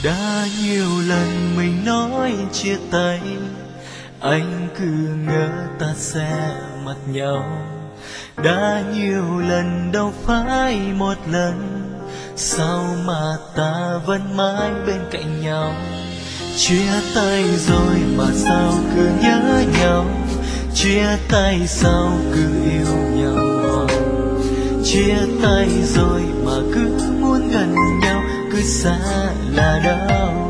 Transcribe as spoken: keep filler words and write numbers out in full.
Đã nhiều lần mình nói chia tay, anh cứ ngỡ ta sẽ mất nhau. Đã nhiều lần đâu phải một lần, sao mà ta vẫn mãi bên cạnh nhau. Chia tay rồi mà sao cứ nhớ nhau, chia tay sao cứ yêu nhau. Chia tay rồi mà cứ muốn gần nhau, cứ xa là đau.